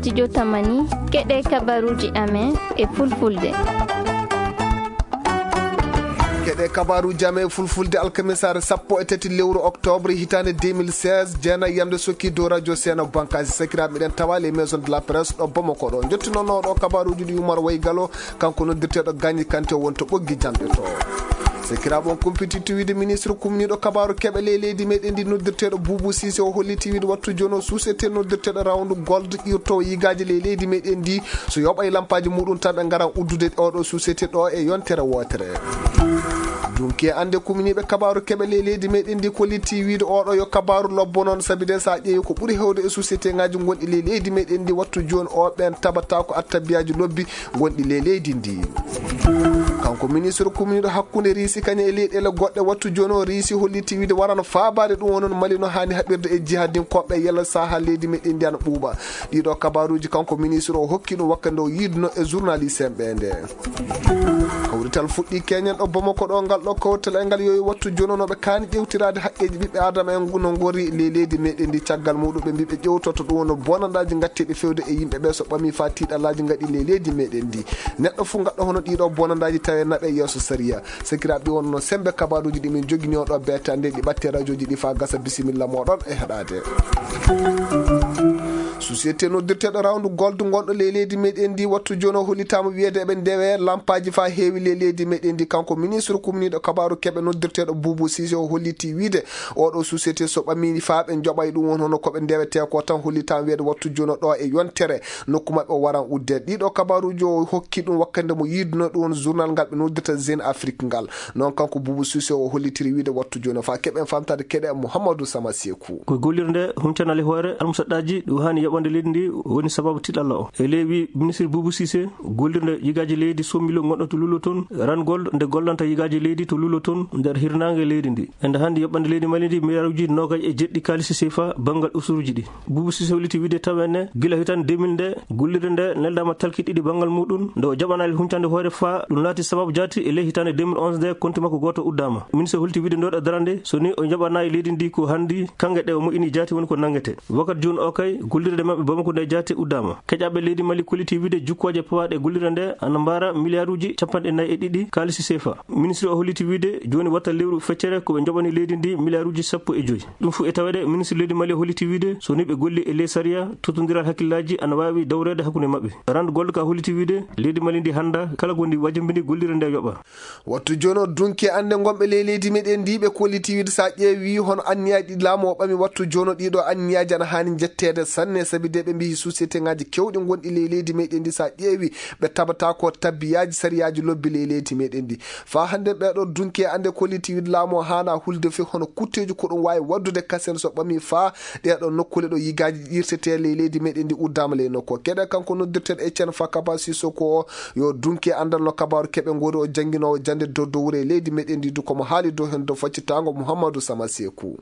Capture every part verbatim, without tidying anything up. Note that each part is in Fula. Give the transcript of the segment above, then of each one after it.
studio Tamani keɗe kabaruji amen e fulfulde. keɗe kabaru jame fulfulde alkamisare sappo e tati lewru octobre hitande deux mille seize jeena yamde sokki dow radio seno bankasi sakiraɓe ɗen tawa les maison de la presse ɗo Bamako ɗo jottinonoɗo kabaruji ɗi Oumar Waygalo kanko noddirteɗo Gagny Kanté wonto ɓoggi jamɗe to sekiraɓon compétitu wiide ministre kumniɗo kabaru keɓe ley leydi meɗen ndi noddirteɗo Boubou Cissé o holliti wiide wattu joni o susete noddirteɗo rawndu gold ƴirto yigaji ley leydi meɗen ndi so yoɓa e lampaji muɗum tan ɓe garan uddude oɗo susete ɗo e yontere wotere dunki ande kuminiɓe kabaru keɓe ley leydi meɗen ndi kolliti wiide oɗo yo kabaru lobbo noon saabi de sa ƴeewi ko ɓuuri hewde e société ngaji gonɗi ley leydi meɗen ndi wattu joni o ɓen tabata ko attabiyaji lobbi gonɗi ley leydi ndi kanko ministre kuminiɗo hakkude riisi kañum e leyɗele goɗɗe wattu joni o riisi holliti wiide warano faabade ɗum wonon mali no hani haɓirde e jihadinkoɓe yalla saha leydi meɗen ndi ana ɓuuɓa ɗiɗo kabaruji kanko ministre o hokki ɗum wakkande o yiduno e journaliste en ɓe nde kawrital fuɗɗi keñen ɗo Bamako ɗo ngal ɗo kawrital e ngal yoyi wattu joni noɓe kaani ƴewtirade haqqeji ɓiɓɓe adama en no gori ley leydi meɗen ndi caggal muɗum ɓe mbiɓe ƴewtoto ɗum wono bonandaji gatteɗe fewde e yimɓeɓe so ɓami fa tiɗallaji gaɗi ley leydi meɗen ndi neɗɗo foof gaɗɗo hono ɗiɗo bonandaji tawe naɓe yesso saria sekiraɓe wonno sembe kabaruji ɗi min jogini oɗo betande ɗi ɓatte radio ji ɗi fa gasa bisimilla moɗon e heɗade société noddirteɗo rawndu gold gonɗo ley leydi meɗen ndi wattu joni o hollitama wiyede eɓe ndewe lampaji fa heewi ley leydi meɗen ndi kanko ministre kumniɗo kabaru keɓe noddirteɗo Boubou Cissé o holliti wiide oɗo société so ɓamini fa ɓe joɓay ɗum won hono koɓe ndewete ko tan hollitama wiyede wattu joni ɗo e yontere nokku mabɓe o waran uddede ɗiɗo kabaruji o hokki ɗum wakkande mo yiduno ɗum won journal ngal ɓe noddirta Jeune Afrique ngal noon kanko Boubou Cissé o hollitiri wiide wattu joni fa keɓen famtade keɗe Mouhamadou Sama Sekou ko gollirde humcanale hoore almusaɗɗaji ɗum hani yoɓande leydi ndi woni sababu tiɗalla o e leewi ministre Boubou Cissé gollirde yigaji leydi sommilo gonɗo to lulo toon rangol nde gollanta yigaji leydi to lulo toon nder hirnangue leydi ndi ende hannde yoɓɓande leydi mali ndi milliarduji nogaji e jeɗɗi kalisi sefa banggal usuruji ɗi Boubou Cissé holliti wiide tawenne guila hitande deux mille nde gollirde nde neldama talki ɗiɗi banggal muɗum nde o jaɓanali huncande hoore fa ɗum laati sababu jati e ley hitande deux mille onze nde compte makko goto uddama ministre holliti wiide ndoɗa darande so ni o jaɓanayi leydi ndi ko hanndi kangue ɗe o moƴƴini jati woni ko nangete wakkati joni o kay gollirde mabɓe Bamako nde jati uddama keƴaɓe leydi mali kolliti wiide jukkoje pawaɗe gollirde nde ana mbara milliarduji capanɗe nayyi e ɗiɗi kalisi sefa ministre o holliti wiide joni watta lewru feccere koɓe joɓani leydi ndi milliarduji sappo e joyyi ɗum fo e tawede ministre leydi mali holliti wiide so ni ɓe golli e ley saria totodiral hakkillaji ana wawi dawrede hakkude mabɓe rande golɗo ka holliti wiide leydi mali ndi handa kala gondi wajambini gollirde nde yoɓa wattu joni o dunki ande gonɓe ley leydi meɗen ndi ɓe kolliti wiide sa ƴeewi hono anniyaji ɗi laamu o ɓami wattu joni ɗiɗo anniyaji ana hani jettede sanne saabi de ɓe mbi société ngaji kewɗi gonɗi ley leydi meɗen ndi sa ƴeewi ɓe tabata ko tabbiyaji sariyaji lobbi ley leydi meɗen ndi fa hande ɓeɗo dunki ande kolliti wiide laamu o hana hulde fe hono kutteji ko ɗum wawi waddude kasen so ɓami fa ɗeɗo nokkule ɗo yigaji ɗirtete ley leydi meɗen ndi uddama ley nokku keɗe kanko noddirteɗo Etienne Fakaba Sissoko o yo dunki andal no kabaru keɓe gori o jangguinowo jande dow dow wure leydi meɗen ndi du komo haali dow hen dow faccitago Mouhamadou Sama Sekou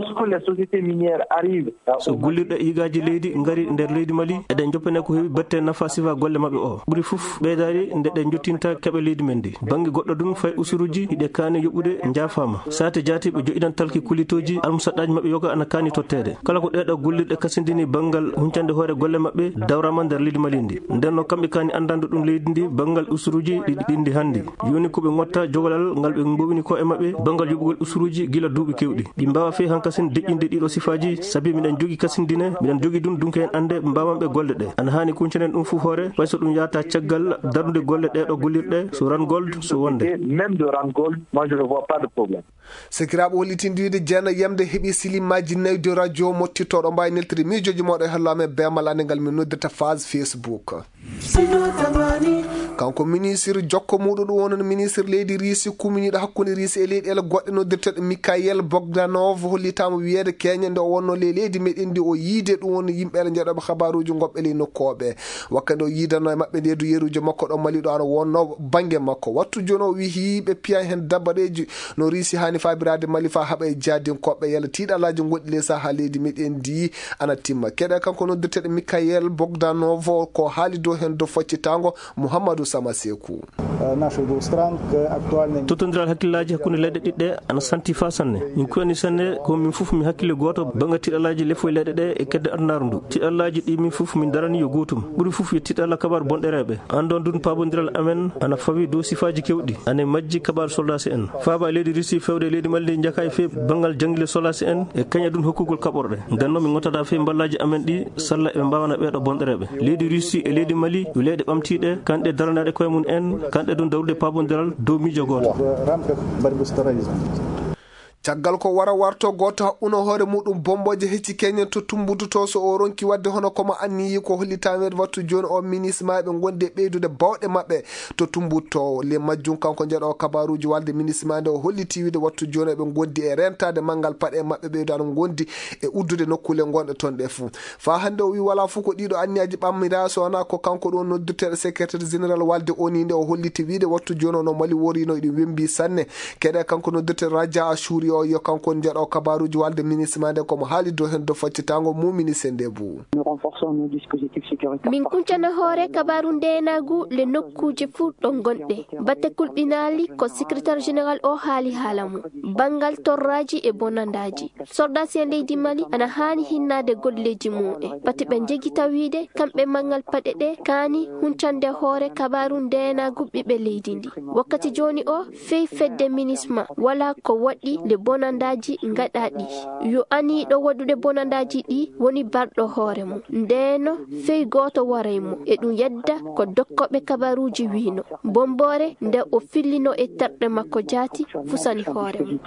so gollirɗe yigaji leydi gari nder leydi Mali eɗen joppane ko heewi batte nafa sifa golle mabɓe o ɓuuri foof ɓeydari nde ɗe jottinta keɓe leydi men ndi banggue goɗɗo ɗum fay usuruji hiɗe kaani yoɓude jaafama sate jati ɓe joƴinan talki kulitoji almusaɗɗaji mabɓe yoga ana kaani tottede kala ko ɗeɗo gollirɗe kasindini banggal huncande hoore golle mabɓe dawrama nder leydi Mali ndi nden no kamɓe kaani andande ɗum leydi ndi banggal usuruji ɗiɗi ɗindi handi yoni koɓe gotta jogolal ngal ɓe gowini ko e mabɓe banggal yoɓugol usuruji guila duuɓi kewɗi ɗi mbawa fe hankasin deƴƴinde ɗiɗo sifaji saabi miɗen jogui kasindine miɗen jogui ɗum dunke hen ande mbamanɓe golle ɗe ana hani kuncenen ɗum foof hoore way so ɗum yata caggal darnude golle ɗeɗo gollirɗe so rangold so wonde même de rangold moi je ne vois pas de problème sekiraɓe hollitinde wiide jeena yamde heeɓi silimaji nayyi de radio mottitoɗo mbawi neltiri miijoji moɗo e hallame bemal ande ngal min noddirta phase Facebook kanko ministre jokko muɗum ɗum wonon ministre leydi Risi kuminiɗo hakkude Risi e leyɗele goɗɗe noddirteɗo Mikhail Bogdanov hollitama wiyede keñe nde o wonno ley leydi meɗen ndi o yiide ɗum woni yimɓeɓe jeeɗoɓe habaruji goɓɓe ley nokkoɓe wakkande o yiidano e mabɓe ndedu yeruji makko ɗo maliɗo ana wonno banggue makko wattu joni o wi hiɓe piya hen dabbaɗeji no Risi hani fabirade Mali fa haaɓa e jadinkoɓe yalla tiiɗalaji goɗɗi ley saha leydi meɗen ndi ana timma keɗe kanko noddirteɗo Mikhail Bogdanov ko haali dow hen dow faccitago Mouhamadou Muhammadu Samaseku. totodiral hakkillaji hakkunde leyɗe ɗiɗɗe ana santi fa sanne min kuwani sanne ko min fof mi hakkille goto banga tiɗalaji lefo e leyɗe ɗe e kedde adnaru ndu tiɗallaji ɗi min fof min darani yo gotum ɓuuri fof yo tiɗalla kabaru bonɗereɓe andon dun pabodiral amen ana fawi dow sifaji kewɗi ane majji kabaru soldasi en faaba leydi Russie fewde leydi Mali jaka e fe bangal jangguile soldasi en e kaña ɗum hokkugol kaɓorɗe ganno min gottada fe ballaji amen ɗi salla eɓe mbawana ɓeeɗo bonɗereɓe leydi Russie e leydi Mali yo leyɗe ɓamtiɗe kanɗe daranaɗe koye mum en kanɗe ɗum dawrude pabodiral dow miijo goto. caggal ko wara warto goto haɓɓuno hoore muɗum bomboje hecci keñen to tumbuduto so o ronki wadde hono komo anniyi ko hollitamed wattu joni o ministre maɓe gonde ɓeydude bawɗe mabɓe to tumbuto le majjum kanko jeeɗo kabaruji walde ministre ma nde o holliti wiide wattu joni ɓe gondi e rentade manggal paɗe mabɓe ɓeydano gondi e uddude nokkule gonɗe toon ɗe fou fa hande o wi wala fou ko ɗiɗo anniyaji ɓammira so wona ko kanko ɗo noddirteɗo secrétaire général walde oni nde o holliti wiide wattu joni no Mali worino ɗum wembi sanne keɗe kanko noddirteɗo Raja Ashuri o yo kanko jeeɗo kabaruji walde ministre ma nde komo haali dow hen do faccitango mu ministre nde bou min kuncana hoore kabaru ndenagu le nokkuje fuu ɗon gonɗe batte kulɓinali ko secrétaire général o haali haala mum bangal torraji e bonandaji soldats en leydi Mali ana hani hinnade golleji mu'e batte ɓe jegui tawide kamɓe mangal paɗe ɗe kani huncande hoore kabaru ndenagu ɓiɓɓe leydi ndi wakkati joni o fey fedde ministre ma wala ko waɗi le bonandaji gaɗaɗi yo aniɗo waɗude bonandaji ɗi woni barɗo hoore mum ndeno fey goto waray mo e ɗum yedda ko dokkoɓe kabaruji wino bombore nde o fillino e terɗe makko jaati fusani hoore mum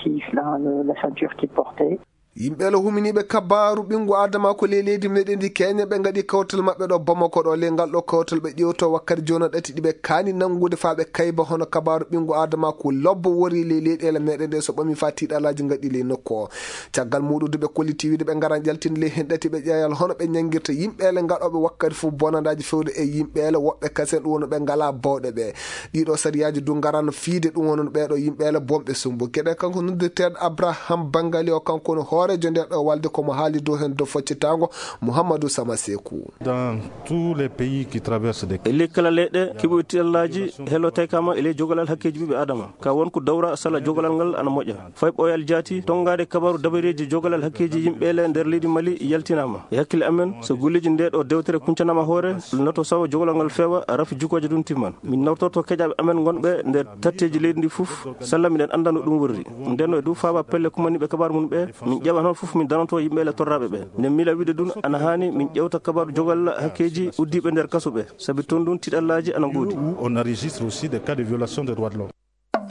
yimɓe lo huminiɓe kabaru ɓingu adama ko le leydi meɗen ndi Kenya ɓe gaɗi kawtal mabɓe ɗo Bamako ɗo le ngal ɗo kawtal ɓe ƴewto wakkati joni ɗati ɗiɓe kani nangude fa ɓe kayba hono kabaru ɓingu adama ko lobbo wori le leyɗele meɗen nde so ɓami fa tiɗalaji gaɗi le nokku o caggal muɗude ɓe kolliti wiide ɓe garan jaltinde le hen ɗati ɓe ƴeeyal hono ɓe ñanguirta yimɓele gaɗoɓe wakkati fof bonandaji fewde e yimɓele woɓɓe kasen ɗum wono ɓe ngala bawɗe ɓe ɗiɗo sariyaji du garano fiide ɗum wonon ɓeɗo yimɓele bomɓe sumbu keɗe kanko noddirteɗo Abraham Bangali o kanko no hoore jo nder ɗo walde komo haali dow hen dow foccitango Mouhamadou Samasekou. Dans tous les pays qui traversent des e ley kala leyɗe keɓoy tiɗallaji helote kama e ley jogolal hakkeji ɓiɓe adama ka wonko dawra sala jogolal ngal ana moƴƴa fay ɓoyal jaati tongade kabaru dabareji jogolal hakkeji yimɓele nder leydi Mali yaltinama e hakkille amen so golleji nde ɗo dewtere kuncanama hoore noto sawa jogolal ngal fewa rafi jukkoje ɗum timman min nawtorto keƴaɓe amen gonɓe nder tatteji leydi ndi fof salla miɗen anda no ɗum worri nden no e dow faaba pelle kumaniɓe kabaru mum ɓe min ƴeɓan hon fof min danonto yimɓele torraɓe ɓe nden mila wiide ɗum ana hani min ƴewta kabaru jogal hakkeji uddiɓe nder kaso ɓe saabi toon ɗum tiɗallaji ana ɓoodi. On enregistre aussi des cas de violation des droits de l'homme.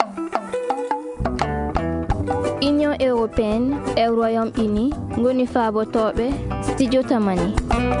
Union européenne e Royaume-Uni ngoni faabotoɓe studio tamani.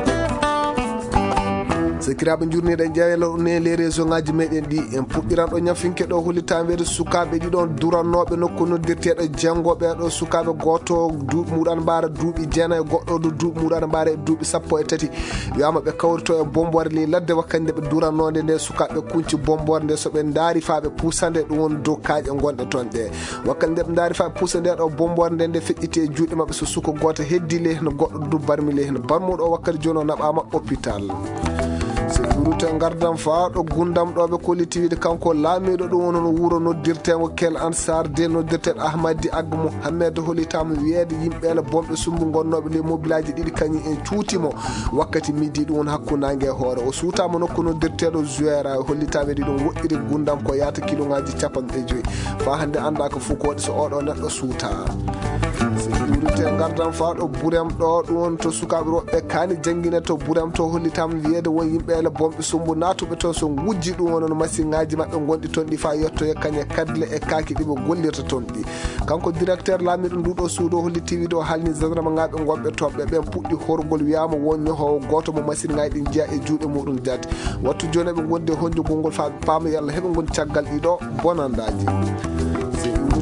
sekiraɓe jurniɗen jeeyalo ne les région ngaji meɗen ɗi en puɗɗiran ɗo ñafinke ɗo hollitambede sukaɓe ɗiɗon durannoɓe nokku noddirteɗo janggoɓe ɗo sukaɓe goto duuɓi muɗan mbara duuɓi jeenayi goɗɗo ɗo duuɓi muɗan mbara e duuɓi sappo e tati wiyama ɓe kawrito e bombore li ladde wakkati nde ɓe durannode nde sukaɓe kunci bombore nde soɓe daari faɓe puusande ɗum woni dow kaaƴe gonɗe toon ɗe wakkati nde ɓe daari faɓe puusa nde ɗo bombore nde nde feƴƴiti e juuɗe mabɓe so suka goto heddi le hen goɗɗo du barmi le hen barmuɗo o wakkati joni o naɓama hôpital sécurité gardam fa ɗo gundam ɗo ɓe kolliti wiide kanko laamiɗo ɗum wono no wuuro noddirtego kel ansar de noddirteɗo ahmadi agga mouhammed hollitama wiyeede yimɓele bomɓe sumbu gonnoɓe le mobilaji ɗiɗi kañum en cuutimo wakkati midi ɗum won hakkunague e hoore o suutama nokku noddirteɗo jouera hollitama ɗi ɗum woɗɗiri gundam ko yata kiloŋaji capanɗe joyyi fa hande anda ko fof ko waɗi so oɗo neɗɗo suuta sécurité gardam fa ɗo ɓuurem ɗo ɗum won to sukaɓe roɓɓe kani jangguine to ɓuurem to hollitama wiyeede won yimɓele bomɓe sumbu natuɓe toon so gujji ɗum wonon machine ngaji mabɓe gonɗi toon ɗi fa yettoye kañe kadle e kaaki ɗiɓe gollirta toon ɗi kanko directeur laamiɗo nduɗo suudo holliti wiide o halni gendarme ngaɓe gonɓe toɓɓe ɓen puɗɗi horgol wiyama won ñohowo goto mo machine ngaji ɗin jeeya e juuɗe muɗum jaati wattu joni eɓe gondi e honjugol ngol fa ɓe paama yallah heɓe gondi caggal ɗiɗo bonandaji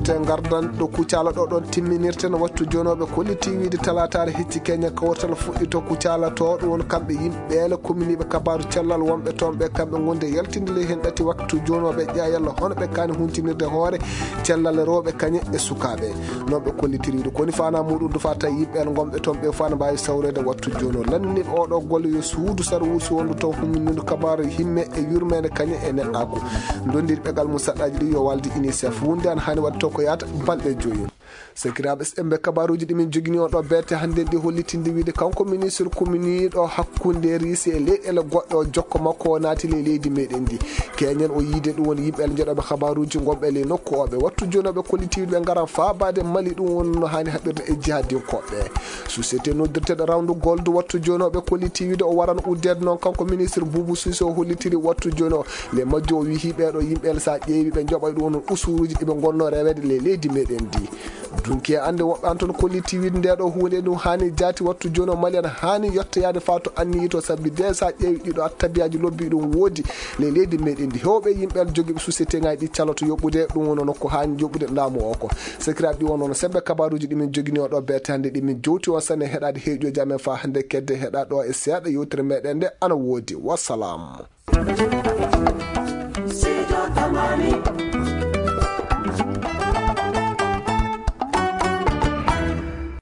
yewte gardan ɗo kucala ɗo ɗon timminirten wattu jonoɓe kolliti wiide talatare hecci Kenya kawtal fuɗɗi to kucala to ɗon kamɓe yimɓeele commune ɓe kabaru cellal wonɓe toon ɓe kamɓe gonde yaltindile hen ɗati wattu jonoɓe ƴayalla hono ɓe kani huntinirde hoore cellal rewɓe kañe e sukaɓe non ɓe kollitiri wiide koni fana muɗum do fata yimɓeele gomɓe toon ɓe fana mbawi sawrede wattu jono lanni oɗo golle yo suudu sar wursi wondu to hummindu kabaru himme e yurmede kañe e neɗɗako dondiri ɓegal mum saɗɗaji ɗi yo walde unicef hunde an hani wadde to ko yata balɗe joyi sekiraɓe embe kabaruji ɗimin jogini on ɗo berte hande ɗi hollitinde wiide kanko ministre commune ɗo hakkunde risi e leyɗele goɗɗo jokko makko o naati le leydi meɗen ndi keñen o yiide ɗum woni yimɓeɓe jeeɗoɓe kabaruji gonɓe le nokku oɓe wattu jonoɓe kollitiɓe ɓe garan fabade mali ɗum woni no hani haɓirde e jihadinkoɓe société noddirteɗo rawndu golde wattu jonoɓe kolliti wiide o waran uddede noon kanko ministre Boubou Cissé o hollitiri wattu jono le majjo o wi hiɓeɗo yimɓeɓe sa ƴeewi ɓe joɓay ɗum woni usuruji ɗiɓe gonno rewede le leydi meɗen ndi dunki ande woɓɓe an toon kolliti wiide nde ɗo hunde ɗum hani jaati wattu joni o mali en hani yettoyade fato anniyi to sabbi de sa ƴeewi ɗiɗo attabiyaji lobbi ɗum woodi le leydi meɗen ndi hewɓe yimɓeɓe joguiɓe société ngaji ɗi caloto yoɓɓude ɗum wono nokko hani yoɓɓude laamu o ko sekiraɓe ɗi wonono sebɓe kabaruji ɗimin jogini o ɗo bete hande ɗimin jowti on sanne heɗade heeƴoji amen fa hande kedde heɗa ɗo e seeɗa yewtere meɗen nde ana woodi wassalam.